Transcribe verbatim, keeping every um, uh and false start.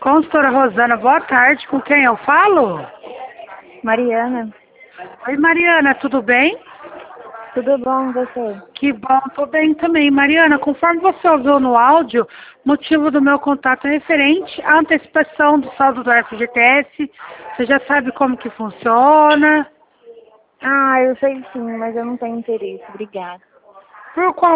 Consultora Rosana, boa tarde. Com quem eu falo? Mariana, Oi, Mariana, tudo bem? tudo bom você? Que bom, tô bem também. Mariana, conforme você ouviu no áudio, motivo do meu contato é referente à antecipação do saldo do F G T S. Você já sabe como que funciona? Ah, eu sei sim, mas eu não tenho interesse. Obrigada. Por qual